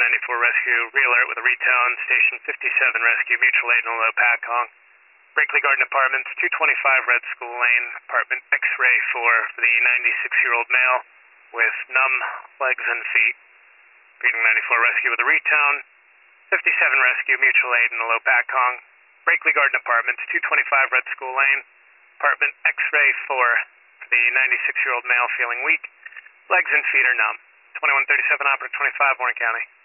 94 Rescue, re-alert with a retone, Station 57 Rescue, mutual aid in a low Pakong. Brakely Garden Apartments, 225 Red School Lane, apartment X-ray 4 for the 96-year-old male with numb legs and feet. Reading 94 Rescue with a retone, 57 Rescue, mutual aid in a low Pakong. Brakely Garden Apartments, 225 Red School Lane, apartment X-ray 4 for the 96-year-old male feeling weak. Legs and feet are numb. 2137 Opera 25, Warren County.